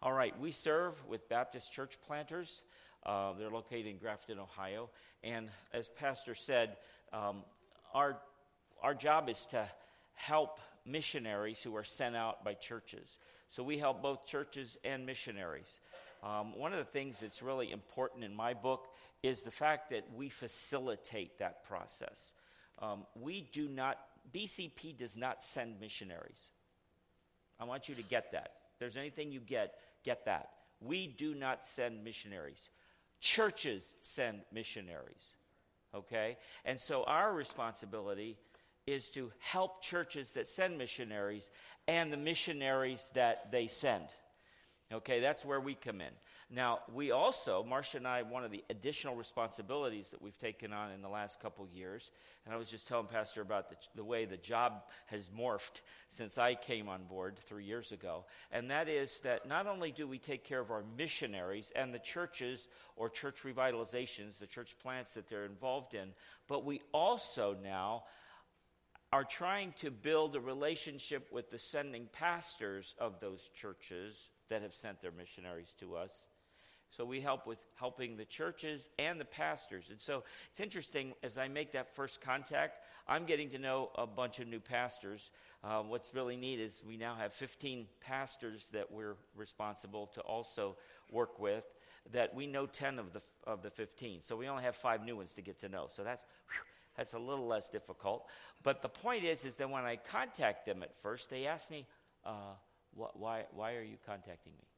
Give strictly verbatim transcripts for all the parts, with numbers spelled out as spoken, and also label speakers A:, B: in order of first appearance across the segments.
A: All right, we serve with Baptist Church Planters. Uh, they're located in Grafton, Ohio. And as Pastor said, um, our our job is to help missionaries who are sent out by churches. So we help both churches and missionaries. Um, one of the things that's really important in my book is the fact that we facilitate that process. Um, we do not, B C P does not send missionaries. I want you to get that. If there's anything you get, get that. We do not send missionaries. Churches send missionaries, okay? And so our responsibility is to help churches that send missionaries and the missionaries that they send. Okay, that's where we come in. Now, we also, Marcia and I, one of the additional responsibilities that we've taken on in the last couple years, and I was just telling Pastor about the, the way the job has morphed since I came on board three years ago, and that is that not only do we take care of our missionaries and the churches or church revitalizations, the church plants that they're involved in, but we also now are trying to build a relationship with the sending pastors of those churches that have sent their missionaries to us. So we help with helping the churches and the pastors. And so it's interesting, as I make that first contact, I'm getting to know a bunch of new pastors. Uh, what's really neat is we now have fifteen pastors that we're responsible to also work with, that we know ten of the of the fifteen. So we only have five new ones to get to know. So that's whew, that's a little less difficult. But the point is, is that when I contact them at first, they ask me, uh, wh- why why are you contacting me?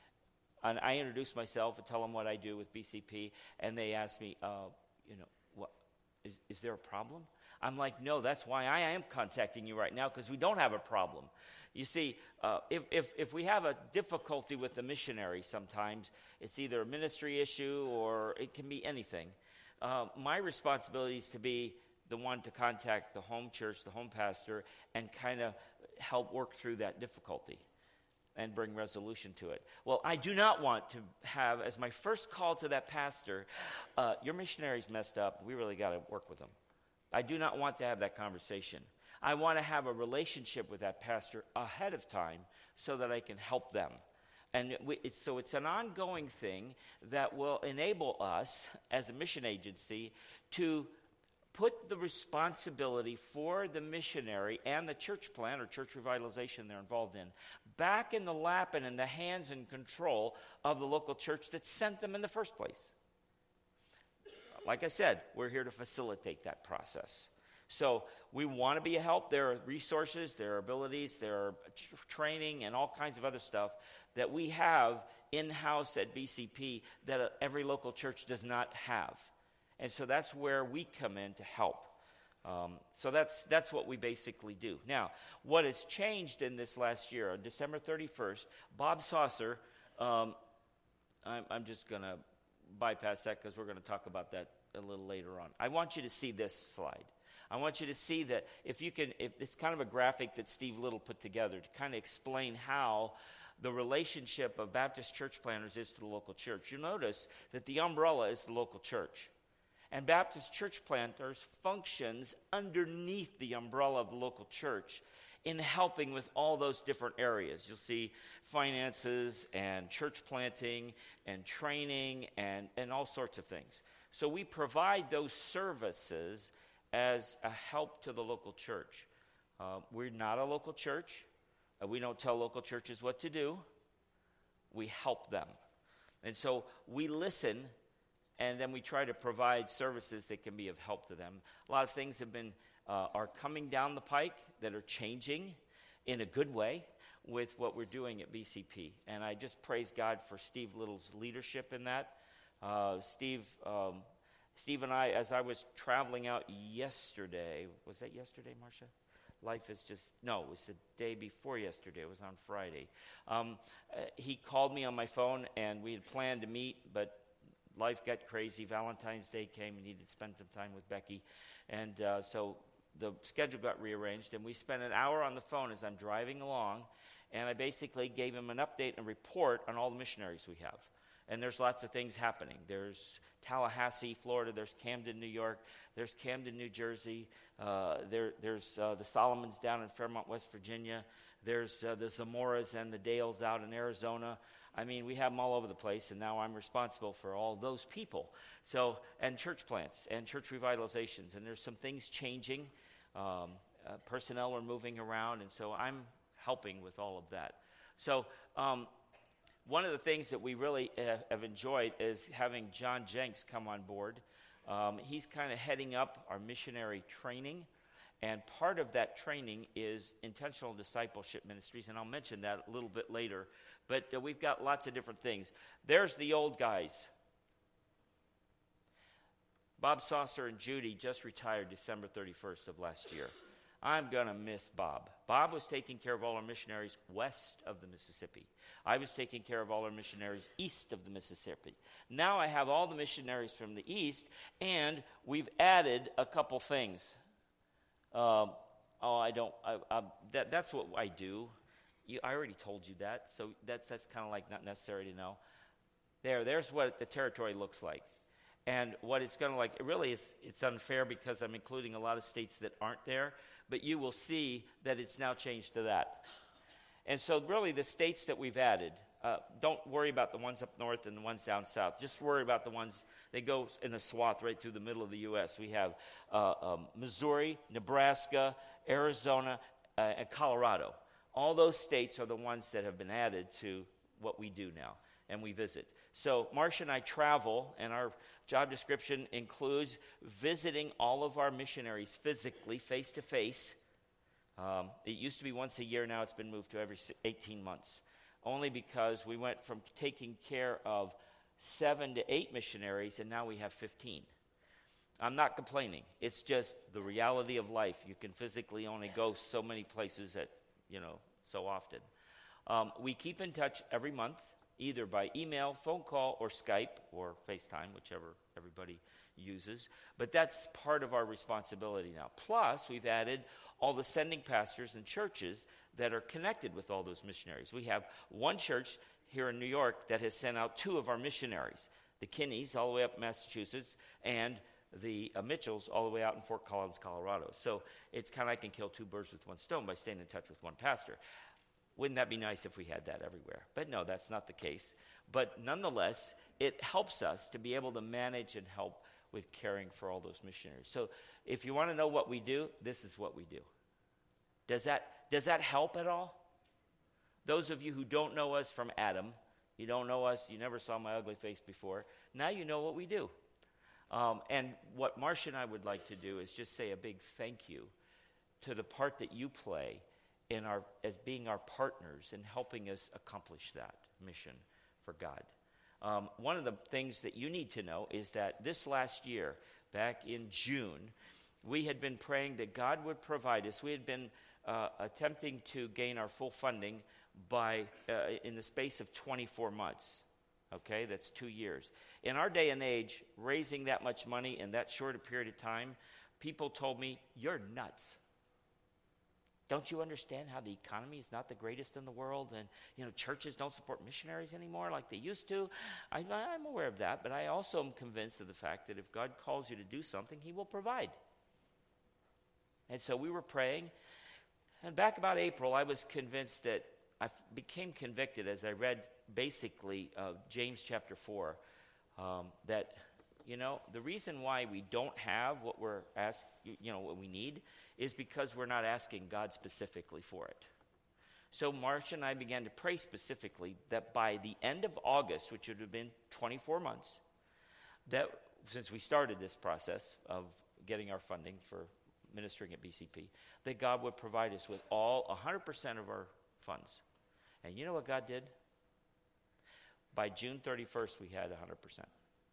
A: And I introduce myself and tell them what I do with B C P, and they ask me, uh, you know, what is, is there a problem? I'm like, no, that's why I am contacting you right now, because we don't have a problem. You see, uh, if, if if we have a difficulty with the missionary sometimes, it's either a ministry issue or it can be anything. Uh, my responsibility is to be the one to contact the home church, the home pastor, and kind of help work through that difficulty and bring resolution to it. Well, I do not want to have, as my first call to that pastor, uh, your missionary's messed up. We really got to work with them. I do not want to have that conversation. I want to have a relationship with that pastor ahead of time so that I can help them. And we, it's, so it's an ongoing thing that will enable us as a mission agency to put the responsibility for the missionary and the church plant or church revitalization they're involved in back in the lap and in the hands and control of the local church that sent them in the first place. Like I said, we're here to facilitate that process. So we want to be a help. There are resources, there are abilities, there are tr- training and all kinds of other stuff that we have in-house at B C P that uh, every local church does not have. And so that's where we come in to help. Um, so that's that's what we basically do. Now, what has changed in this last year, on December thirty-first, Bob Saucer, um, I'm, I'm just going to bypass that because we're going to talk about that a little later on. I want you to see this slide. I want you to see that if you can, if it's kind of a graphic that Steve Little put together to kind of explain how the relationship of Baptist church planters is to the local church. You'll notice that the umbrella is the local church. And Baptist church planters functions underneath the umbrella of the local church in helping with all those different areas. You'll see finances and church planting and training and, and all sorts of things. So we provide those services as a help to the local church. Uh, we're not a local church. Uh, we don't tell local churches what to do. We help them. And so we listen, and then we try to provide services that can be of help to them. A lot of things have been uh, are coming down the pike that are changing in a good way with what we're doing at B C P. And I just praise God for Steve Little's leadership in that. Uh, Steve, um, Steve and I, as I was traveling out yesterday, was that yesterday, Marcia? Life is just, no, it was the day before yesterday. It was on Friday. Um, uh, he called me on my phone, and we had planned to meet, but life got crazy. Valentine's Day came, and he needed to spend some time with Becky. And uh, so the schedule got rearranged, and we spent an hour on the phone as I'm driving along, and I basically gave him an update and report on all the missionaries we have. And there's lots of things happening. There's Tallahassee, Florida. There's Camden, New York. There's Camden, New Jersey. Uh, there, there's uh, the Solomons down in Fairmont, West Virginia. There's uh, the Zamoras and the Dales out in Arizona. I mean, we have them all over the place, and now I'm responsible for all those people. So, and church plants and church revitalizations, and there's some things changing. Um, uh, personnel are moving around, and so I'm helping with all of that. So, um, one of the things that we really uh, have enjoyed is having John Jenks come on board. Um, he's kind of heading up our missionary training, and part of that training is intentional discipleship ministries, and I'll mention that a little bit later. But uh, we've got lots of different things. There's the old guys. Bob Saucer and Judy just retired December thirty-first of last year. I'm going to miss Bob. Bob was taking care of all our missionaries west of the Mississippi. I was taking care of all our missionaries east of the Mississippi. Now I have all the missionaries from the east, and we've added a couple things. Um, oh, I don't, I, I, that, that's what I do. You, I already told you that, so that's, that's kind of like not necessary to know. There, there's what the territory looks like. And what it's going to like, it really is, it's unfair because I'm including a lot of states that aren't there, but you will see that it's now changed to that. And so really the states that we've added, uh, don't worry about the ones up north and the ones down south. Just worry about the ones that go in a swath right through the middle of the U S. We have uh, um, Missouri, Nebraska, Arizona, uh, and Colorado. All those states are the ones that have been added to what we do now, and we visit. So Marcia and I travel, and our job description includes visiting all of our missionaries physically, face-to-face. Um, it used to be once a year. Now it's been moved to every eighteen months, only because we went from taking care of seven to eight missionaries, and now we have fifteen. I'm not complaining. It's just the reality of life. You can physically only go so many places at, you know, so often. Um, we keep in touch every month, either by email, phone call, or Skype, or FaceTime, whichever everybody uses. But that's part of our responsibility now. Plus, we've added all the sending pastors and churches that are connected with all those missionaries. We have one church here in New York that has sent out two of our missionaries, the Kinneys all the way up in Massachusetts, and the uh, Mitchells all the way out in Fort Collins, Colorado. So it's kind of, I can kill two birds with one stone by staying in touch with one pastor. Wouldn't that be nice if we had that everywhere? But no, that's not the case. But nonetheless, it helps us to be able to manage and help with caring for all those missionaries. So if you want to know what we do, this is what we do. Does that, does that help at all? Those of you who don't know us from Adam, you don't know us, you never saw my ugly face before, now you know what we do. Um, and what Marcia and I would like to do is just say a big thank you to the part that you play in our as being our partners in helping us accomplish that mission for God. Um, one of the things that you need to know is that this last year, back in June, we had been praying that God would provide us. We had been uh, attempting to gain our full funding by uh, in the space of twenty-four months. Okay, that's two years. In our day and age, raising that much money in that short a period of time, people told me, "You're nuts. Don't you understand how the economy is not the greatest in the world, and you know churches don't support missionaries anymore like they used to?" I, I'm aware of that, but I also am convinced of the fact that if God calls you to do something, He will provide. And so we were praying, and back about April, I was convinced that I became convicted as I read basically uh, James chapter four, um, that you know the reason why we don't have what we're asked, you know, what we need, is because we're not asking God specifically for it. So Marcia and I began to pray specifically that by the end of August, which would have been twenty-four months, that since we started this process of getting our funding for ministering at B C P, that God would provide us with all one hundred percent of our funds. And you know what God did? By June thirty-first, we had one hundred percent.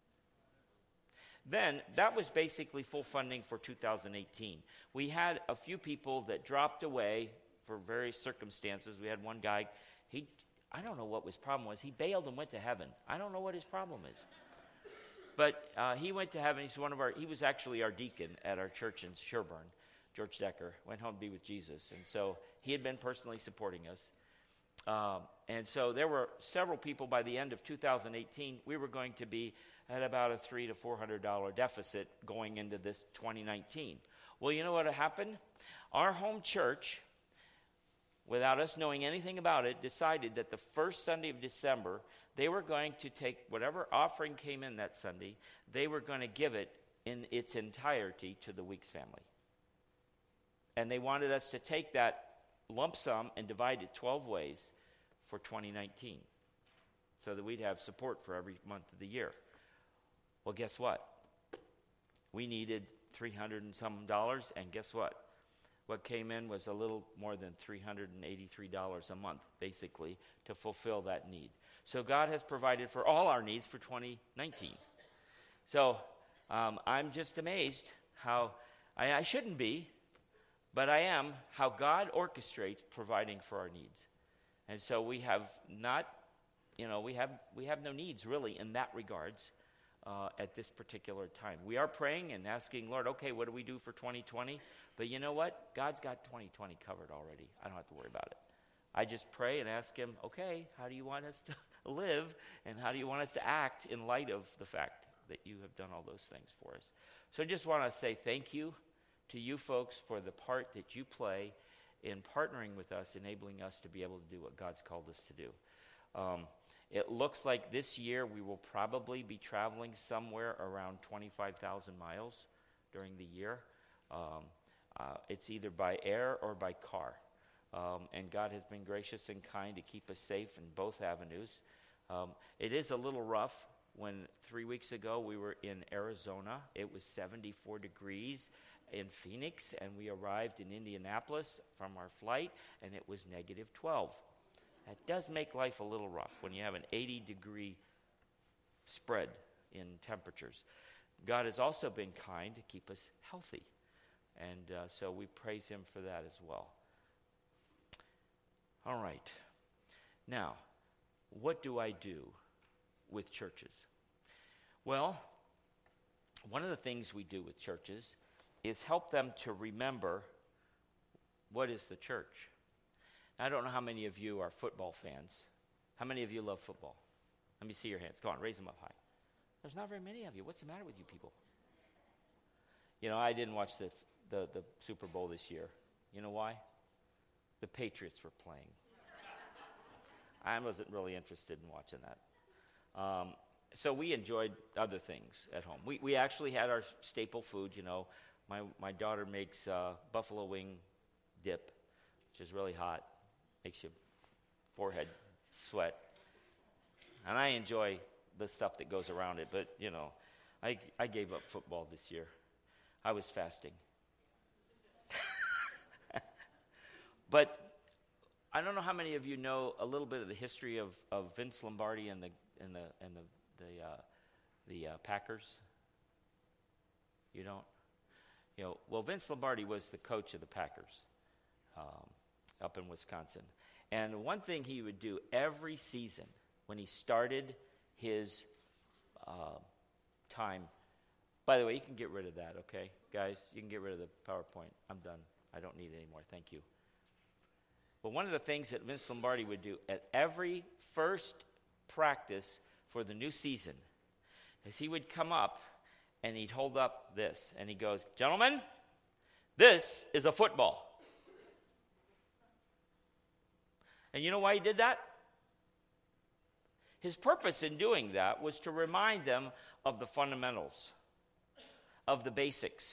A: Then, that was basically full funding for two thousand eighteen. We had a few people that dropped away for various circumstances. We had one guy, he, I don't know what his problem was. He bailed and went to heaven. I don't know what his problem is. But uh, he went to heaven. He's one of our, he was actually our deacon at our church in Sherburne. George Decker went home to be with Jesus. And so he had been personally supporting us. Um, and so there were several people by the end of two thousand eighteen. We were going to be at about a three to four hundred dollar deficit going into this twenty nineteen. Well, you know what happened? Our home church without us knowing anything about it, decided that the first Sunday of December, they were going to take whatever offering came in that Sunday, they were going to give it in its entirety to the Weeks family. And they wanted us to take that lump sum and divide it twelve ways for twenty nineteen, so that we'd have support for every month of the year. Well, guess what? We needed three hundred and some dollars, and guess what? What came in was a little more than three hundred eighty-three dollars a month, basically, to fulfill that need. So God has provided for all our needs for twenty nineteen. So um, I'm just amazed how, I, I shouldn't be, but I am, how God orchestrates providing for our needs. And so we have not, you know, we have we have no needs really in that regards uh, at this particular time. We are praying and asking, Lord, okay, what do we do for twenty twenty? But you know what? God's got twenty twenty covered already. I don't have to worry about it. I just pray and ask him, okay, how do you want us to live, and how do you want us to act in light of the fact that you have done all those things for us? So I just want to say thank you to you folks for the part that you play in partnering with us, enabling us to be able to do what God's called us to do. Um, it looks like this year we will probably be traveling somewhere around twenty-five thousand miles during the year. Um, uh, it's either by air or by car. Um, and God has been gracious and kind to keep us safe in both avenues. Um, it is a little rough. When three weeks ago we were in Arizona, it was seventy-four degrees in Phoenix, and we arrived in Indianapolis from our flight, and it was negative twelve. That does make life a little rough when you have an eighty degree spread in temperatures. God has also been kind to keep us healthy, and uh, so we praise him for that as well. All right. Now, what do I do with churches? Well, one of the things we do with churches is help them to remember what is the church. Now, I don't know how many of you are football fans. How many of you love football? Let me see your hands. Come on, raise them up high. There's not very many of you. What's the matter with you people? You know, I didn't watch the the, the Super Bowl this year. You know why? The Patriots were playing. I wasn't really interested in watching that. Um, so we enjoyed other things at home. We we actually had our staple food, you know. My my daughter makes uh, buffalo wing dip, which is really hot, makes your forehead sweat. And I enjoy the stuff that goes around it, but, you know, I, I gave up football this year. I was fasting. But I don't know how many of you know a little bit of the history of, of Vince Lombardi and the and the and the the, uh, the uh, Packers. You don't, you know. Well, Vince Lombardi was the coach of the Packers um, up in Wisconsin, and one thing he would do every season when he started his uh, time. By the way, you can get rid of that, okay, guys? You can get rid of the PowerPoint. I'm done. I don't need it anymore. Thank you. But one of the things that Vince Lombardi would do at every first practice for the new season is he would come up and he'd hold up this and he goes, "Gentlemen, this is a football." And you know why he did that? His purpose in doing that was to remind them of the fundamentals, of the basics.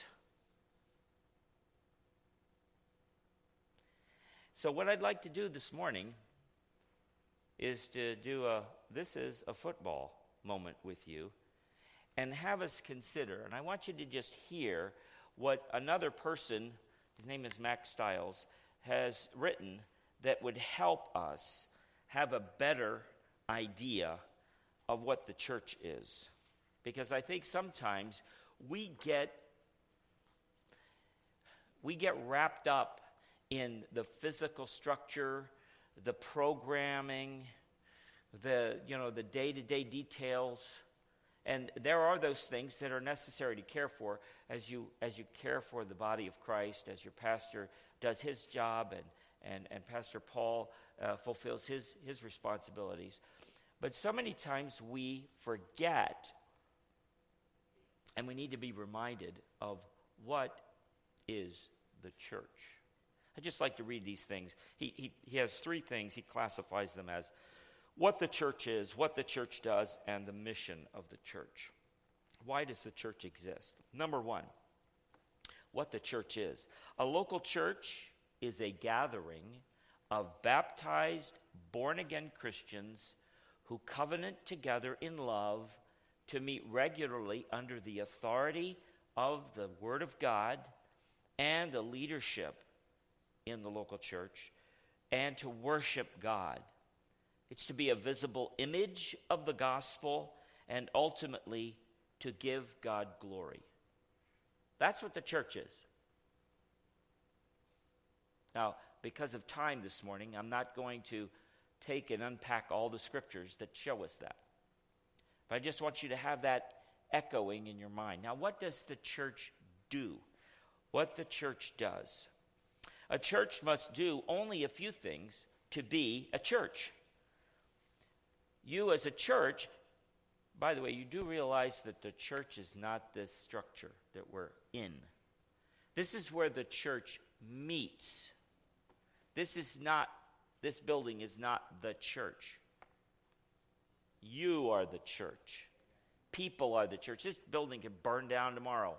A: So what I'd like to do this morning is to do a, this is a football moment with you, and have us consider, and I want you to just hear what another person, his name is Max Stiles, has written that would help us have a better idea of what the church is. Because I think sometimes we get we get wrapped up in the physical structure, the programming, the you know the day-to-day details, and there are those things that are necessary to care for as you as you care for the body of Christ, as your pastor does his job, and and, and Pastor Paul uh, fulfills his his responsibilities. But so many times we forget, and we need to be reminded of what is the church. I'd just like to read these things. He, he, he has three things. He classifies them as what the church is, what the church does, and the mission of the church. Why does the church exist? Number one, what the church is. A local church is a gathering of baptized, born-again Christians who covenant together in love to meet regularly under the authority of the Word of God and the leadership in the local church, and to worship God. It's to be a visible image of the gospel and ultimately to give God glory. That's what the church is. Now, because of time this morning, I'm not going to take and unpack all the scriptures that show us that. But I just want you to have that echoing in your mind. Now, what does the church do? What the church does. A church must do only a few things to be a church. You as a church, by the way, you do realize that the church is not this structure that we're in. This is where the church meets. This is not, this building is not the church. You are the church. People are the church. This building could burn down tomorrow.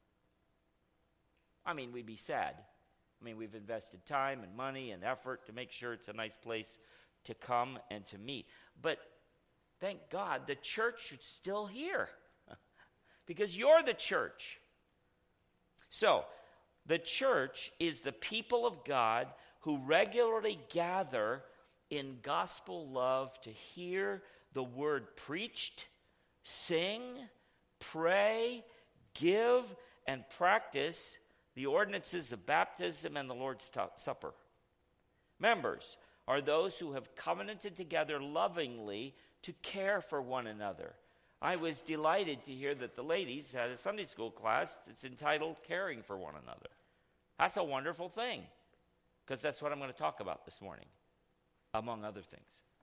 A: I mean, we'd be sad. I mean, we've invested time and money and effort to make sure it's a nice place to come and to meet. But thank God the church is still here because you're the church. So, the church is the people of God who regularly gather in gospel love to hear the word preached, sing, pray, give, and practice the ordinances of baptism and the Lord's t- Supper. Members are those who have covenanted together lovingly to care for one another. I was delighted to hear that the ladies had a Sunday school class that's entitled Caring for One Another. That's a wonderful thing, because that's what I'm going to talk about this morning, among other things.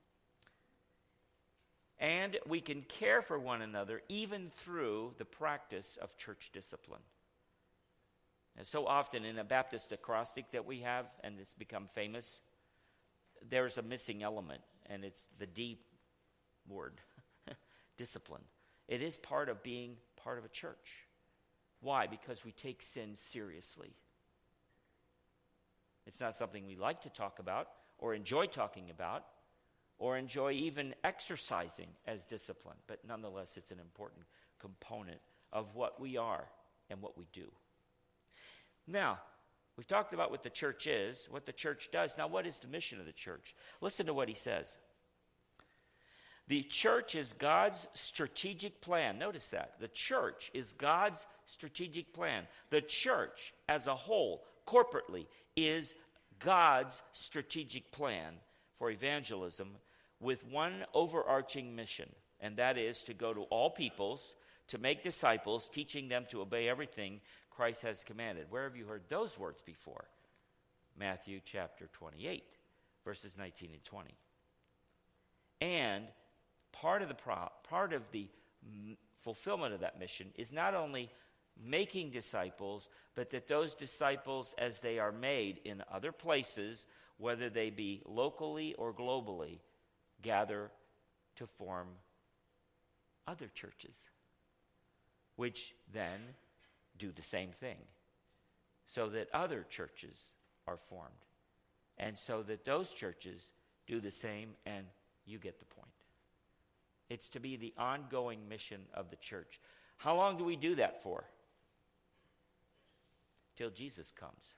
A: And we can care for one another even through the practice of church discipline. And so often in a Baptist acrostic that we have, and it's become famous, there's a missing element, and it's the D word, discipline. It is part of being part of a church. Why? Because we take sin seriously. It's not something we like to talk about or enjoy talking about or enjoy even exercising as discipline, but nonetheless it's an important component of what we are and what we do. Now, we've talked about what the church is, what the church does. Now, what is the mission of the church? Listen to what he says. The church is God's strategic plan. Notice that. The church is God's strategic plan. The church as a whole, corporately, is God's strategic plan for evangelism with one overarching mission, and that is to go to all peoples, to make disciples, teaching them to obey everything Christ has commanded. Where have you heard those words before? Matthew chapter twenty-eight, verses nineteen and twenty. And part of the pro- part of the m- fulfillment of that mission is not only making disciples, but that those disciples, as they are made in other places, whether they be locally or globally, gather to form other churches, which then do the same thing, so that other churches are formed, and so that those churches do the same, and you get the point. It's to be the ongoing mission of the church. How long do we do that for? Till Jesus comes.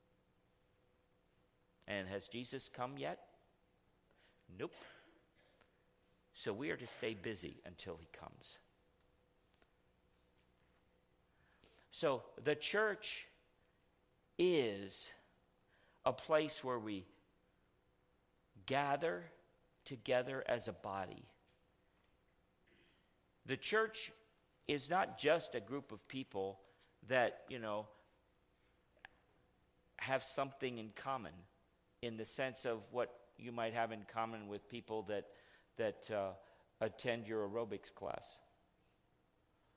A: And has Jesus come yet? Nope. So we are to stay busy until he comes. So the church is a place where we gather together as a body. The church is not just a group of people that, you know, have something in common in the sense of what you might have in common with people that that uh, attend your aerobics class,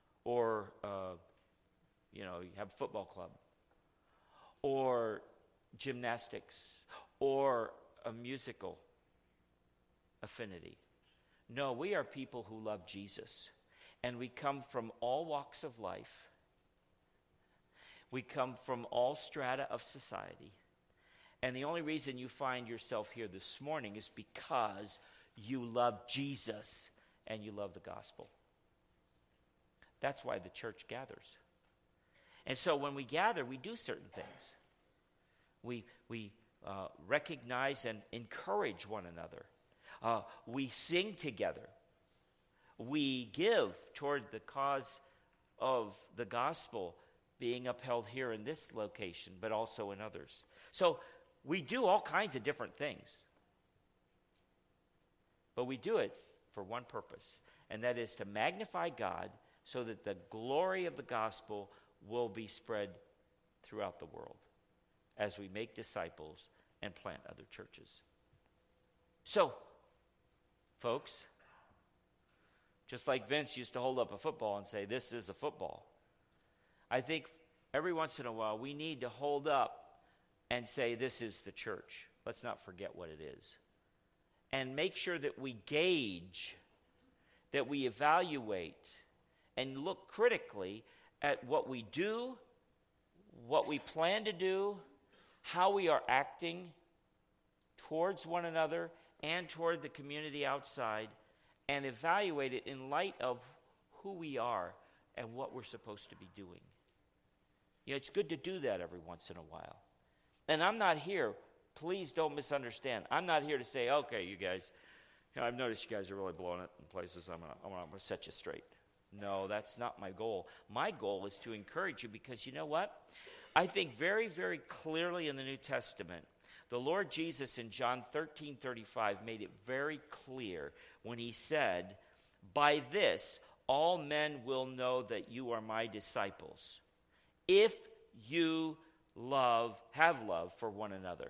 A: or uh, you know, you have a football club, or gymnastics or a musical affinity. No, we are people who love Jesus. And we come from all walks of life. We come from all strata of society. And the only reason you find yourself here this morning is because you love Jesus and you love the gospel. That's why the church gathers. And so when we gather, we do certain things. We, we uh, recognize and encourage one another. Uh, we sing together. We give toward the cause of the gospel being upheld here in this location, but also in others. So we do all kinds of different things. But we do it for one purpose, and that is to magnify God so that the glory of the gospel will be spread throughout the world as we make disciples and plant other churches. So, folks, just like Vince used to hold up a football and say, this is a football, I think every once in a while we need to hold up and say, this is the church. Let's not forget what it is. And make sure that we gauge, that we evaluate, and look critically at what we do, what we plan to do, how we are acting towards one another and toward the community outside, and evaluate it in light of who we are and what we're supposed to be doing. You know, it's good to do that every once in a while. And I'm not here, please don't misunderstand. I'm not here to say, okay, you guys, you know, I've noticed you guys are really blowing it in places. I'm going to set you straight. No, that's not my goal. My goal is to encourage you because you know what? I think very, very clearly in the New Testament, the Lord Jesus in John thirteen thirty-five made it very clear when he said, by this all men will know that you are my disciples, if you love, have love for one another.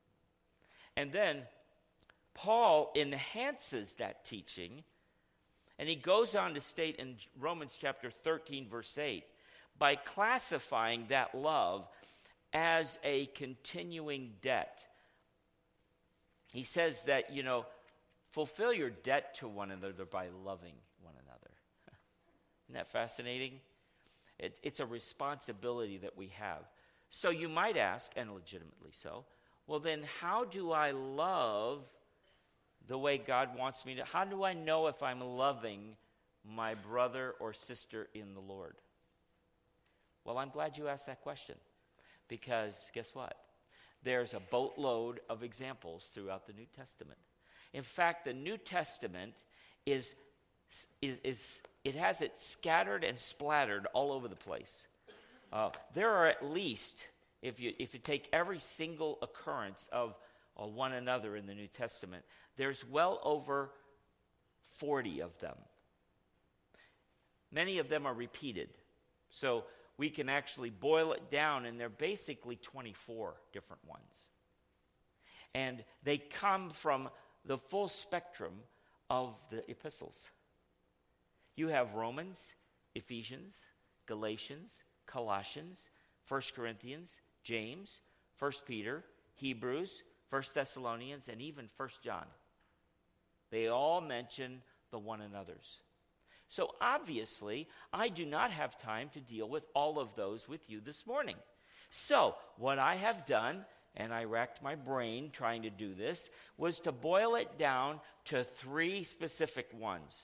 A: And then Paul enhances that teaching, and he goes on to state in Romans chapter thirteen, verse eight, by classifying that love as a continuing debt. He says that, you know, fulfill your debt to one another by loving one another. Isn't that fascinating? It, it's a responsibility that we have. So you might ask, and legitimately so, well then how do I love the way God wants me to? How do I know if I'm loving my brother or sister in the Lord? Well, I'm glad you asked that question, because guess what? There's a boatload of examples throughout the New Testament. In fact, the New Testament is, is, is it has it scattered and splattered all over the place. Uh, there are at least, if you if you take every single occurrence of uh, one another in the New Testament, there's well over forty of them. Many of them are repeated. So we can actually boil it down, and they're basically twenty-four different ones. And they come from the full spectrum of the epistles. You have Romans, Ephesians, Galatians, Colossians, First Corinthians, James, First Peter, Hebrews, First Thessalonians, and even First John. They all mention the one another's. So obviously, I do not have time to deal with all of those with you this morning. So what I have done, and I racked my brain trying to do this, was to boil it down to three specific ones.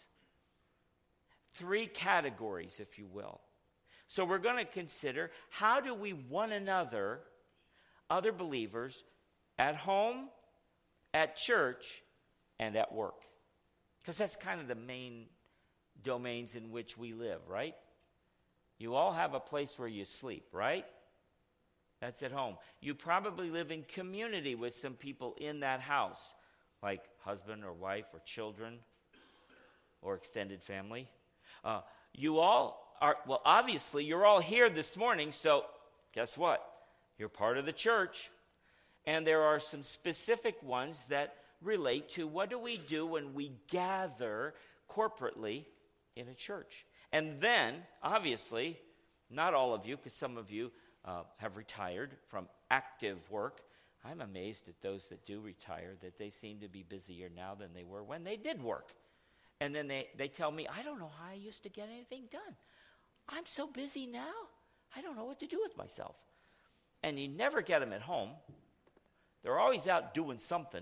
A: Three categories, if you will. So we're going to consider, how do we one another, other believers, at home, at church, and at work? Because that's kind of the main domains in which we live, right? You all have a place where you sleep, right? That's at home. You probably live in community with some people in that house, like husband or wife or children or extended family. Uh, you all are, well, obviously, you're all here this morning, so guess what? You're part of the church. And there are some specific ones that relate to what do we do when we gather corporately in a church. And then, obviously, not all of you, because some of you uh, have retired from active work, I'm amazed at those that do retire, that they seem to be busier now than they were when they did work. And then they, they tell me, I don't know how I used to get anything done. I'm so busy now, I don't know what to do with myself. And you never get them at home. They're always out doing something.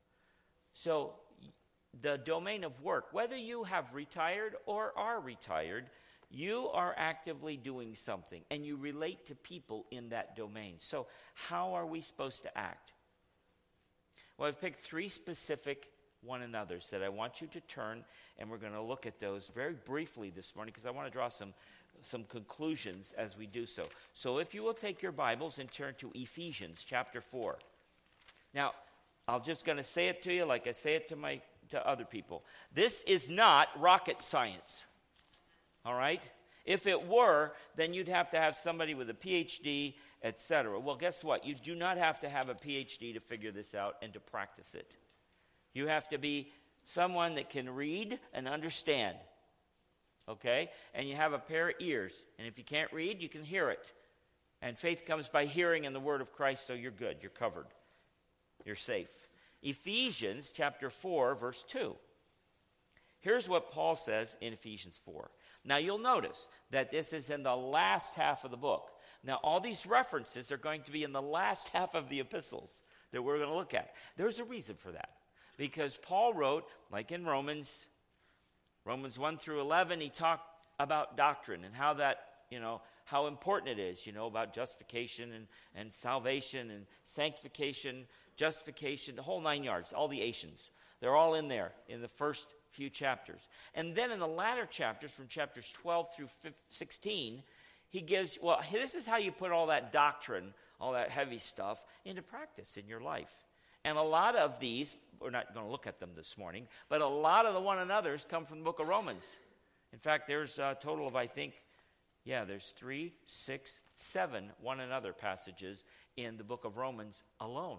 A: So the domain of work, whether you have retired or are retired, you are actively doing something, and you relate to people in that domain. So how are we supposed to act? Well, I've picked three specific one another's that I want you to turn, and we're going to look at those very briefly this morning because I want to draw some, some conclusions as we do so. So if you will take your Bibles and turn to Ephesians chapter four. Now, I'm just going to say it to you like I say it to my to other people. This is not rocket science. All right? If it were, then you'd have to have somebody with a P H D, et cetera. Well, guess what? You do not have to have a P H D to figure this out and to practice it. You have to be someone that can read and understand. Okay? And you have a pair of ears. And if you can't read, you can hear it. And faith comes by hearing in the word of Christ, so you're good. You're covered. You're safe. Ephesians chapter four, verse two. Here's what Paul says in Ephesians four. Now, you'll notice that this is in the last half of the book. Now, all these references are going to be in the last half of the epistles that we're going to look at. There's a reason for that. Because Paul wrote, like in Romans, Romans one through eleven, he talked about doctrine and how that, you know, how important it is, you know, about justification and, and salvation and sanctification, justification, the whole nine yards, all the Asians. They're all in there in the first few chapters. And then in the latter chapters, from chapters twelve through sixteen, he gives, well, this is how you put all that doctrine, all that heavy stuff, into practice in your life. And a lot of these, we're not going to look at them this morning, but a lot of the one another's come from the book of Romans. In fact, there's a total of, I think, yeah, there's three, six, seven one another passages in the book of Romans alone.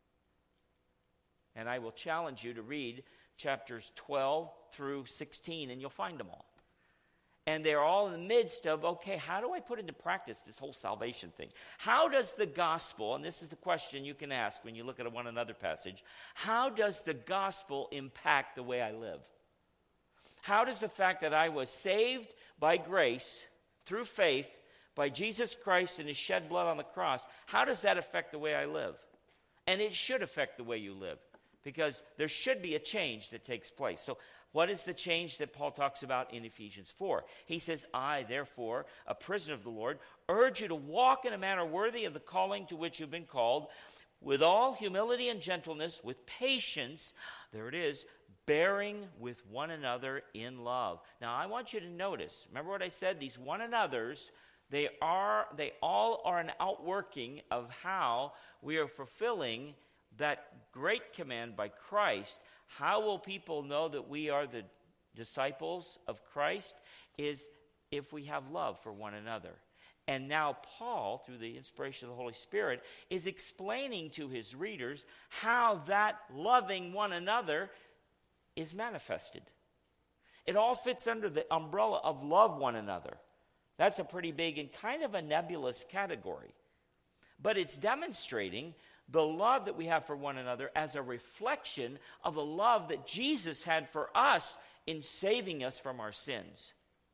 A: And I will challenge you to read chapters twelve through sixteen, and you'll find them all. And they're all in the midst of, okay, how do I put into practice this whole salvation thing? How does the gospel, and this is the question you can ask when you look at a one another passage, how does the gospel impact the way I live? How does the fact that I was saved by grace, through faith, by Jesus Christ and his shed blood on the cross, how does that affect the way I live? And it should affect the way you live, because there should be a change that takes place. So what is the change that Paul talks about in Ephesians four? He says, I, therefore, a prisoner of the Lord, urge you to walk in a manner worthy of the calling to which you've been called, with all humility and gentleness, with patience, there it is, bearing with one another in love. Now, I want you to notice, remember what I said, these one another's, they are, they all are an outworking of how we are fulfilling that great command by Christ. How will people know that we are the disciples of Christ? Is if we have love for one another. And now Paul, through the inspiration of the Holy Spirit, is explaining to his readers how that loving one another is manifested. It all fits under the umbrella of love one another. That's a pretty big and kind of a nebulous category. But it's demonstrating the love that we have for one another as a reflection of the love that Jesus had for us in saving us from our sins.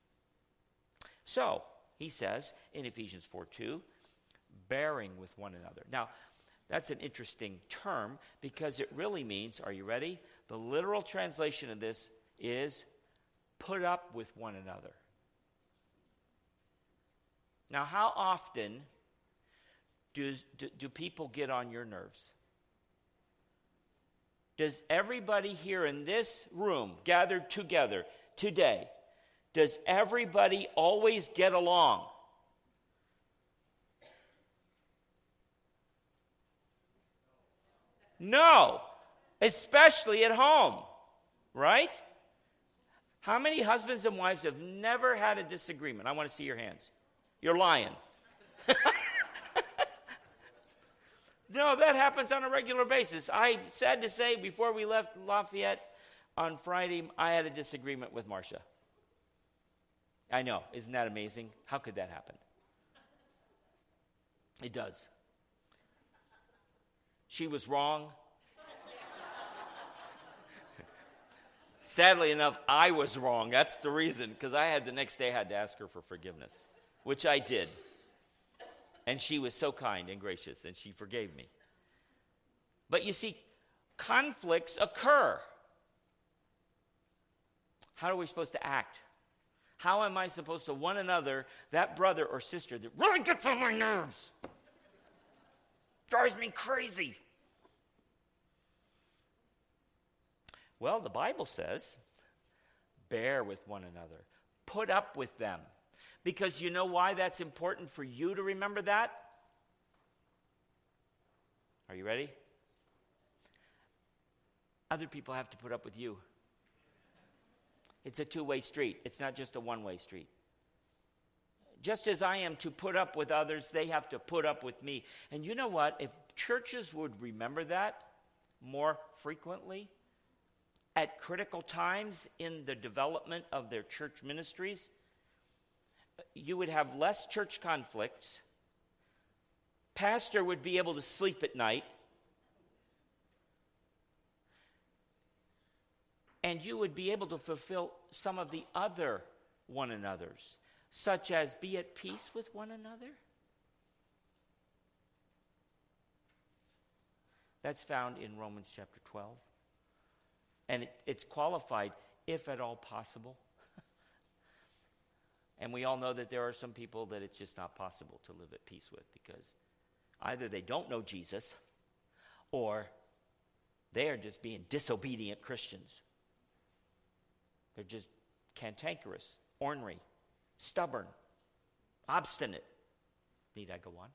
A: So, he says in Ephesians four two, bearing with one another. Now, that's an interesting term because it really means, are you ready? The literal translation of this is put up with one another. Now, how often Do, do, do people get on your nerves? Does everybody here in this room, gathered together today, does everybody always get along? No, especially at home, right? How many husbands and wives have never had a disagreement? I want to see your hands. You're lying. No, that happens on a regular basis. I, sad to say, before we left Lafayette on Friday, I had a disagreement with Marcia. I know. Isn't that amazing? How could that happen? It does. She was wrong. Sadly enough, I was wrong. That's the reason, because I had the next day I had to ask her for forgiveness, which I did. And she was so kind and gracious, and she forgave me. But you see, conflicts occur. How are we supposed to act? How am I supposed to one another, that brother or sister that really gets on my nerves? Drives me crazy. Well, the Bible says, bear with one another. Put up with them. Because you know why that's important for you to remember that? Are you ready? Other people have to put up with you. It's a two-way street. It's not just a one-way street. Just as I am to put up with others, they have to put up with me. And you know what? If churches would remember that more frequently, at critical times in the development of their church ministries, you would have less church conflicts. Pastor would be able to sleep at night. And you would be able to fulfill some of the other one another's, such as be at peace with one another. That's found in Romans chapter twelve. And it, it's qualified, if at all possible. And we all know that there are some people that it's just not possible to live at peace with, because either they don't know Jesus, or they are just being disobedient Christians. They're just cantankerous, ornery, stubborn, obstinate. Need I go on?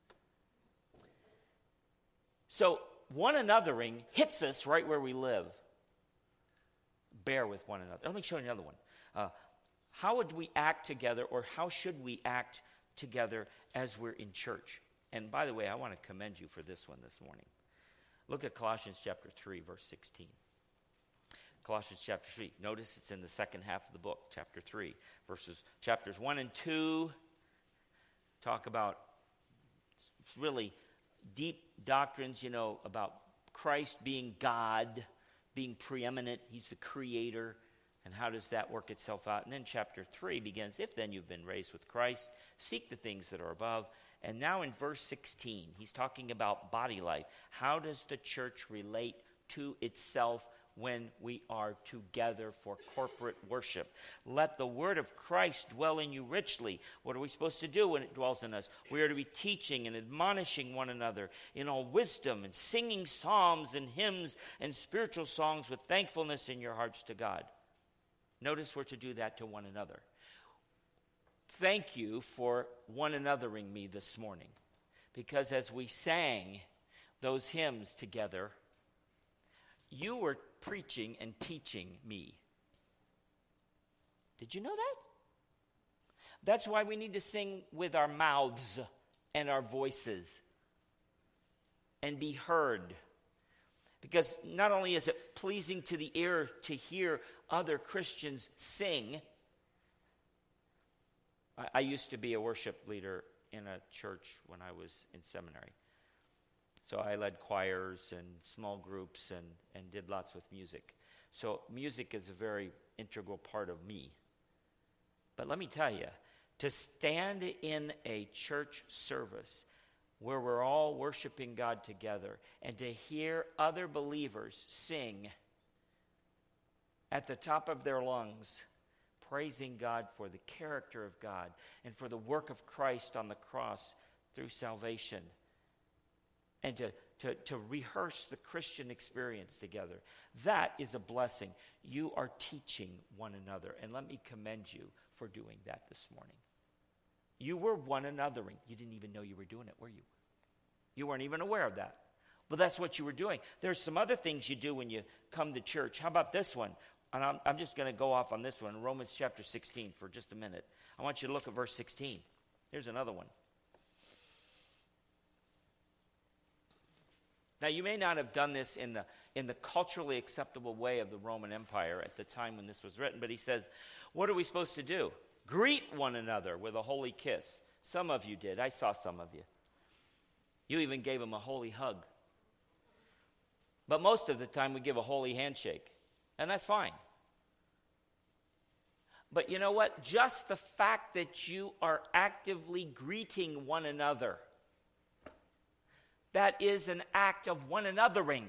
A: So one anothering hits us right where we live. Bear with one another. Let me show you another one. Uh, how would we act together, or how should we act together as we're in church? And by the way, I want to commend you for this one this morning. Look at Colossians chapter three, verse sixteen. Colossians chapter three. Notice it's in the second half of the book, chapter three. Verses, chapters one and two talk about really deep doctrines, you know, about Christ being God, being preeminent. He's the creator. And how does that work itself out? And then chapter three begins, if then you've been raised with Christ, seek the things that are above. And now in verse sixteen, he's talking about body life. How does the church relate to itself when we are together for corporate worship? Let the word of Christ dwell in you richly. What are we supposed to do when it dwells in us? We are to be teaching and admonishing one another in all wisdom, and singing psalms and hymns and spiritual songs with thankfulness in your hearts to God. Notice we're to do that to one another. Thank you for one anothering me this morning, because as we sang those hymns together, you were preaching and teaching me. Did you know that? That's why we need to sing with our mouths and our voices and be heard. Because not only is it pleasing to the ear to hear other Christians sing. I, I used to be a worship leader in a church when I was in seminary. So I led choirs and small groups and, and did lots with music. So music is a very integral part of me. But let me tell you, to stand in a church service where we're all worshiping God together and to hear other believers sing at the top of their lungs, praising God for the character of God and for the work of Christ on the cross through salvation, and to, to, to rehearse the Christian experience together. That is a blessing. You are teaching one another, and let me commend you for doing that this morning. You were one anothering. You didn't even know you were doing it, were you? You weren't even aware of that. But that's what you were doing. There's some other things you do when you come to church. How about this one? And I'm, I'm just going to go off on this one, Romans chapter sixteen, for just a minute. I want you to look at verse sixteen. Here's another one. Now, you may not have done this in the in the culturally acceptable way of the Roman Empire at the time when this was written, but he says, what are we supposed to do? Greet one another with a holy kiss. Some of you did. I saw some of you. You even gave him a holy hug. But most of the time we give a holy handshake, and that's fine. But you know what? Just the fact that you are actively greeting one another, that is an act of one anothering.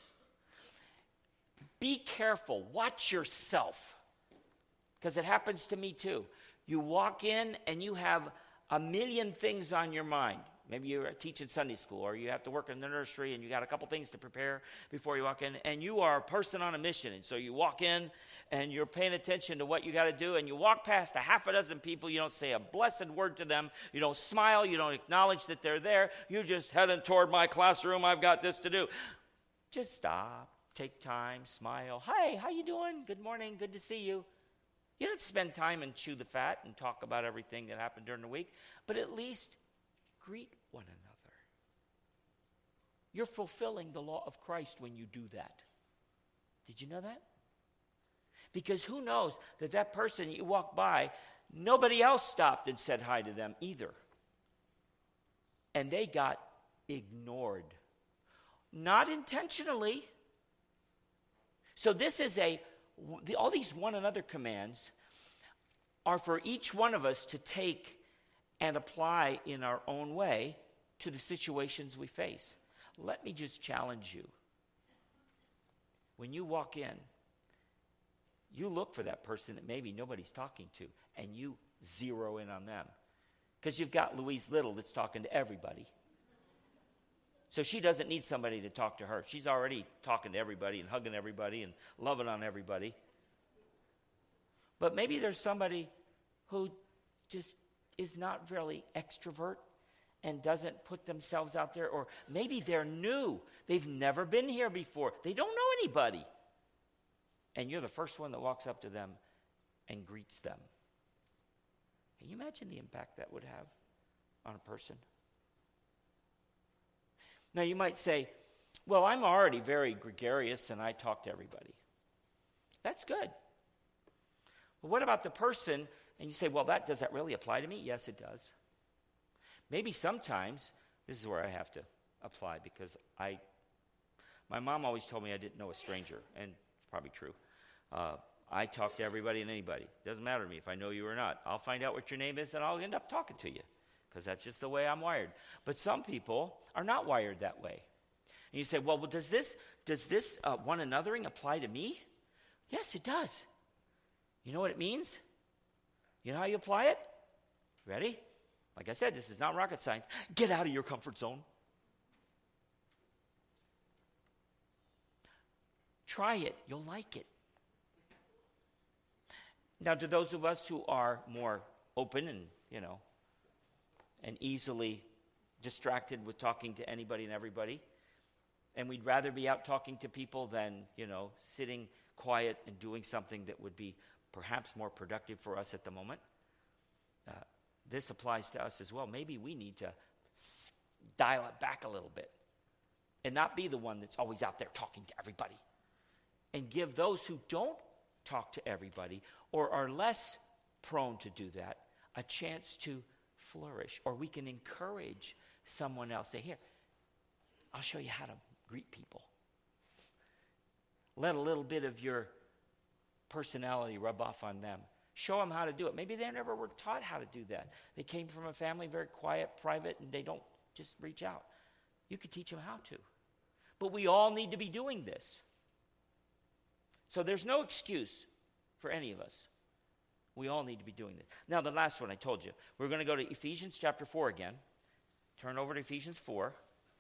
A: Be careful. Watch yourself. Because it happens to me too. You walk in and you have a million things on your mind. Maybe you're teaching Sunday school, or you have to work in the nursery and you got a couple things to prepare before you walk in. And you are a person on a mission. And so you walk in and you're paying attention to what you got to do. And you walk past a half a dozen people. You don't say a blessed word to them. You don't smile. You don't acknowledge that they're there. You're just heading toward my classroom. I've got this to do. Just stop. Take time. Smile. Hi, how you doing? Good morning. Good to see you. You don't spend time and chew the fat and talk about everything that happened during the week. But at least greet one another. You're fulfilling the law of Christ when you do that. Did you know that? Because who knows that that person you walk by, nobody else stopped and said hi to them either. And they got ignored. Not intentionally. So this is a, the, all these one another commands are for each one of us to take and apply in our own way to the situations we face. Let me just challenge you. When you walk in, you look for that person that maybe nobody's talking to, and you zero in on them. Because you've got Louise Little that's talking to everybody. So she doesn't need somebody to talk to her. She's already talking to everybody and hugging everybody and loving on everybody. But maybe there's somebody who just is not really extrovert and doesn't put themselves out there, or maybe they're new. They've never been here before. They don't know anybody. And you're the first one that walks up to them and greets them. Can you imagine the impact that would have on a person? Now you might say, well, I'm already very gregarious and I talk to everybody. That's good. But what about the person? And you say, well, that does that really apply to me? Yes, it does. Maybe sometimes, this is where I have to apply, because I, my mom always told me I didn't know a stranger, and it's probably true. Uh, I talk to everybody and anybody. Doesn't matter to me if I know you or not. I'll find out what your name is and I'll end up talking to you, because that's just the way I'm wired. But some people are not wired that way. And you say, well, well does this, does this uh, one anothering apply to me? Yes, it does. You know what it means? You know how you apply it? Ready? Like I said, this is not rocket science. Get out of your comfort zone. Try it. You'll like it. Now, to those of us who are more open and, you know, and easily distracted with talking to anybody and everybody, and we'd rather be out talking to people than, you know, sitting quiet and doing something that would be perhaps more productive for us at the moment, uh, this applies to us as well. Maybe we need to s- dial it back a little bit and not be the one that's always out there talking to everybody, and give those who don't talk to everybody or are less prone to do that a chance to flourish. Or we can encourage someone else. Say, here, I'll show you how to greet people. Let a little bit of your personality rub off on them. Show them how to do it. Maybe they never were taught how to do that. They came from a family very quiet, private, and they don't just reach out. You could teach them how to. But we all need to be doing this. So there's no excuse for any of us. We all need to be doing this. Now, the last one I told you. We're going to go to Ephesians chapter four again. Turn over to Ephesians four.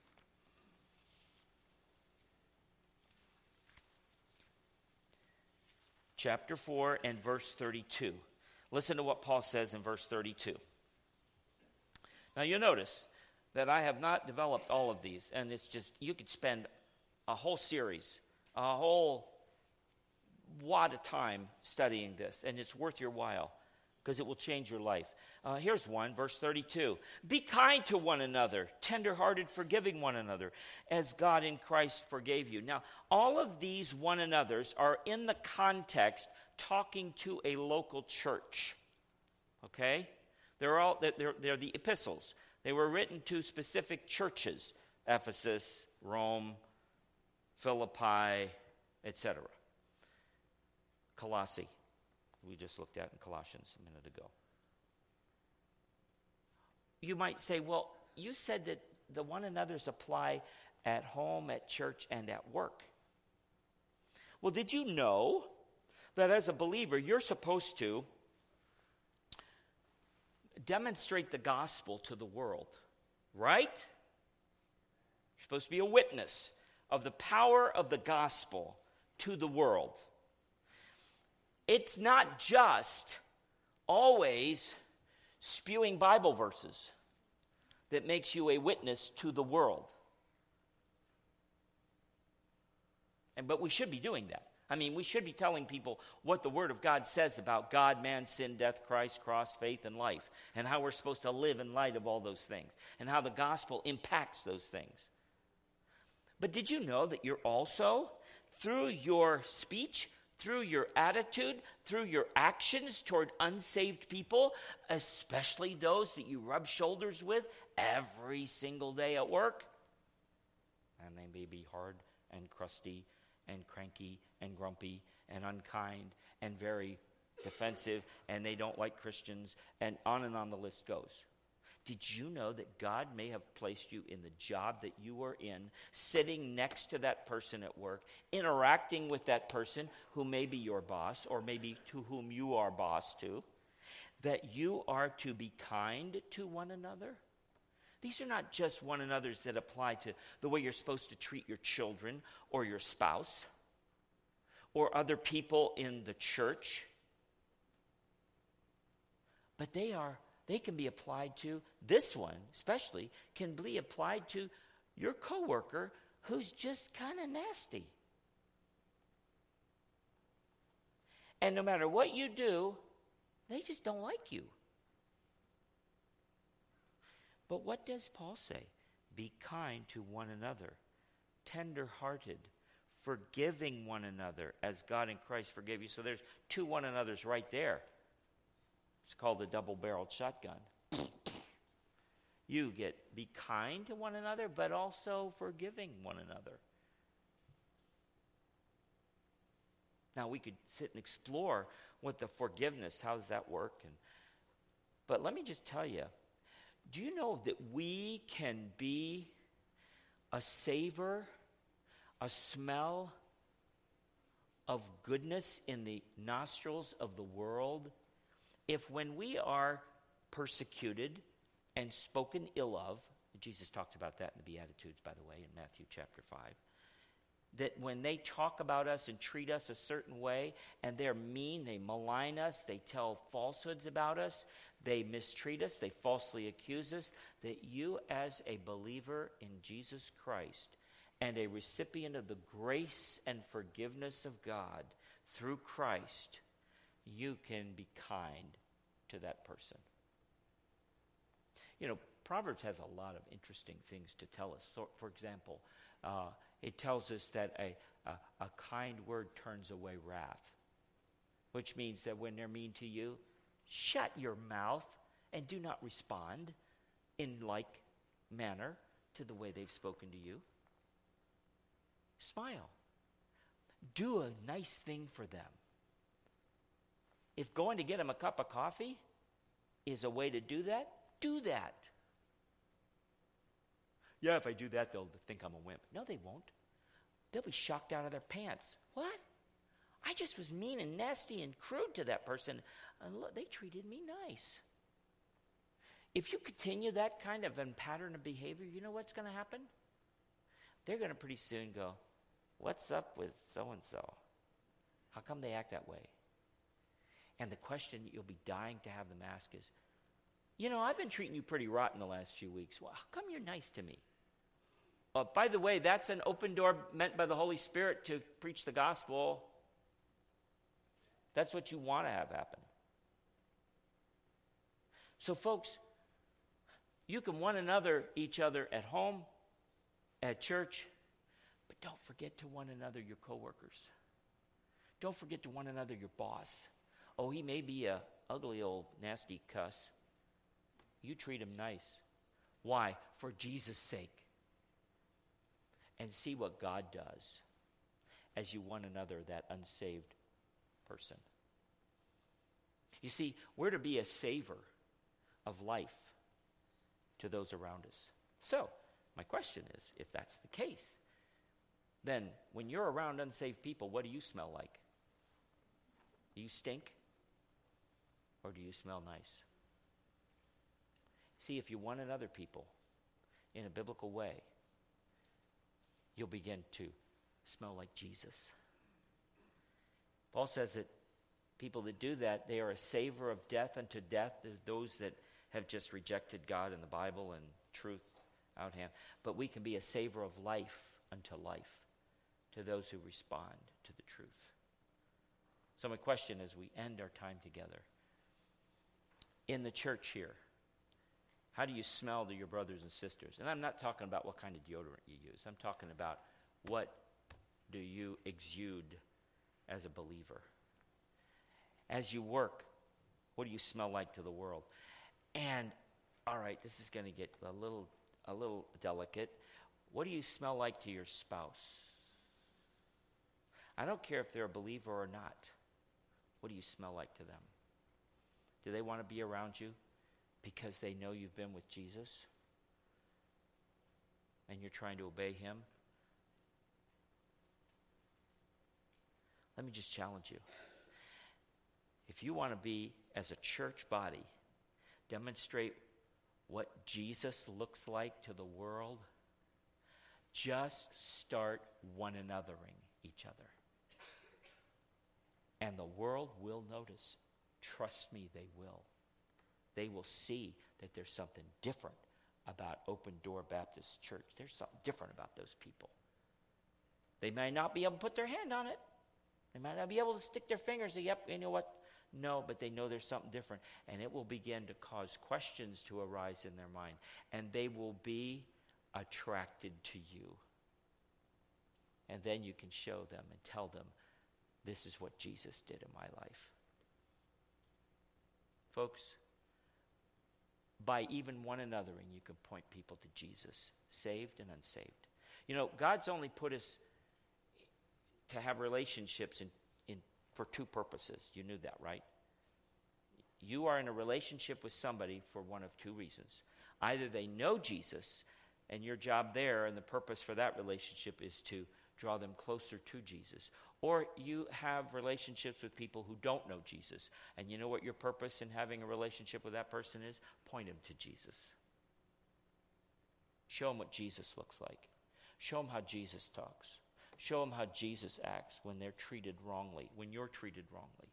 A: Chapter four and verse thirty-two. Listen to what Paul says in verse thirty-two. Now, you'll notice that I have not developed all of these. And it's just, you could spend a whole series, a whole wad of time studying this, and it's worth your while because it will change your life. Uh, here's one, verse thirty-two. Be kind to one another, tenderhearted, forgiving one another, as God in Christ forgave you. Now, all of these one another's are in the context talking to a local church. Okay? They're all they're, they're the epistles. They were written to specific churches: Ephesus, Rome, Philippi, et cetera. Colossae, we just looked at in Colossians a minute ago. You might say, well, you said that the one another's apply at home, at church, and at work. Well, did you know that as a believer, you're supposed to demonstrate the gospel to the world, right? You're supposed to be a witness of the power of the gospel to the world. It's not just always spewing Bible verses that makes you a witness to the world. And but we should be doing that. I mean, we should be telling people what the Word of God says about God, man, sin, death, Christ, cross, faith, and life, and how we're supposed to live in light of all those things, and how the gospel impacts those things. But did you know that you're also, through your speech, through your attitude, through your actions toward unsaved people, especially those that you rub shoulders with every single day at work, and they may be hard and crusty and cranky and grumpy and unkind and very defensive, and they don't like Christians, and on and on the list goes. Did you know that God may have placed you in the job that you are in, sitting next to that person at work, interacting with that person who may be your boss, or maybe to whom you are boss to, that you are to be kind to one another? These are not just one another's that apply to the way you're supposed to treat your children or your spouse or other people in the church. But they are, they can be applied to, this one especially, can be applied to your coworker who's just kind of nasty. And no matter what you do, they just don't like you. But what does Paul say? Be kind to one another, tender-hearted, forgiving one another as God in Christ forgave you. So there's two one another's right there. It's called a double-barreled shotgun. You get be kind to one another, but also forgiving one another. Now we could sit and explore what the forgiveness, how does that work? And, but let me just tell you, do you know that we can be a savor, a smell of goodness in the nostrils of the world if when we are persecuted and spoken ill of, Jesus talked about that in the Beatitudes, by the way, in Matthew chapter five, that when they talk about us and treat us a certain way and they're mean, they malign us, they tell falsehoods about us, they mistreat us, they falsely accuse us, that you as a believer in Jesus Christ and a recipient of the grace and forgiveness of God through Christ, you can be kind to that person. You know, Proverbs has a lot of interesting things to tell us. So, for example, uh, it tells us that a, a, a kind word turns away wrath, which means that when they're mean to you, shut your mouth and do not respond in like manner to the way they've spoken to you. Smile. Do a nice thing for them. If going to get them a cup of coffee is a way to do that, do that. Yeah, if I do that, they'll think I'm a wimp. No, they won't. They'll be shocked out of their pants. What? I just was mean and nasty and crude to that person. And look, they treated me nice. If you continue that kind of a pattern of behavior, you know what's going to happen? They're going to pretty soon go, what's up with so-and-so? How come they act that way? And the question you'll be dying to have them ask is, you know, I've been treating you pretty rotten the last few weeks. Well, how come you're nice to me? Uh, by the way, that's an open door meant by the Holy Spirit to preach the gospel. That's what you want to have happen. So, folks, you can one another each other at home, at church, but don't forget to one another your coworkers. Don't forget to one another your boss. Oh, he may be a ugly old nasty cuss. You treat him nice. Why? For Jesus' sake. And see what God does as you one another that unsaved person. You see, we're to be a savor of life to those around us. So, my question is, if that's the case, then when you're around unsaved people, what do you smell like? Do you stink? Or do you smell nice? See, if you want another people in a biblical way, you'll begin to smell like Jesus. Paul says that people that do that, they are a savor of death unto death. They're those that have just rejected God and the Bible and truth out hand. But we can be a savor of life unto life to those who respond to the truth. So my question as we end our time together, in the church here, how do you smell to your brothers and sisters? And I'm not talking about what kind of deodorant you use. I'm talking about what do you exude as a believer? As you work, what do you smell like to the world? And, all right, this is going to get a little, a little delicate. What do you smell like to your spouse? I don't care if they're a believer or not. What do you smell like to them? Do they want to be around you because they know you've been with Jesus and you're trying to obey him? Let me just challenge you. If you want to be, as a church body, demonstrate what Jesus looks like to the world, just start one anothering each other. And the world will notice. Trust me, they will. They will see that there's something different about Open Door Baptist Church. There's something different about those people. They may not be able to put their hand on it. They might not be able to stick their fingers and say, yep, you know what? No, but they know there's something different. And it will begin to cause questions to arise in their mind. And they will be attracted to you. And then you can show them and tell them, this is what Jesus did in my life. Folks, by even one anothering, you can point people to Jesus, saved and unsaved. You know, God's only put us to have relationships in, in for two purposes. You knew that, right? You are in a relationship with somebody for one of two reasons. Either they know Jesus, and your job there and the purpose for that relationship is to draw them closer to Jesus. Or you have relationships with people who don't know Jesus. And you know what your purpose in having a relationship with that person is? Point them to Jesus. Show them what Jesus looks like. Show them how Jesus talks. Show them how Jesus acts when they're treated wrongly, when you're treated wrongly.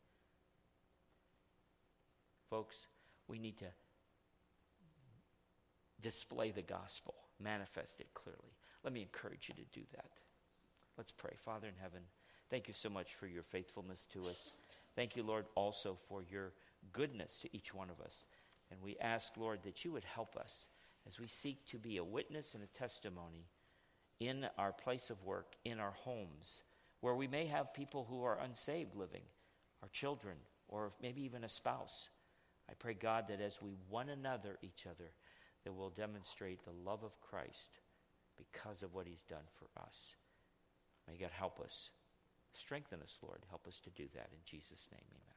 A: Folks, we need to display the gospel, manifest it clearly. Let me encourage you to do that. Let's pray. Father in heaven, thank you so much for your faithfulness to us. Thank you, Lord, also for your goodness to each one of us. And we ask, Lord, that you would help us as we seek to be a witness and a testimony in our place of work, in our homes, where we may have people who are unsaved living, our children, or maybe even a spouse. I pray, God, that as we one another each other, that we'll demonstrate the love of Christ because of what he's done for us. May God help us. Strengthen us, Lord. Help us to do that. In Jesus' name, amen.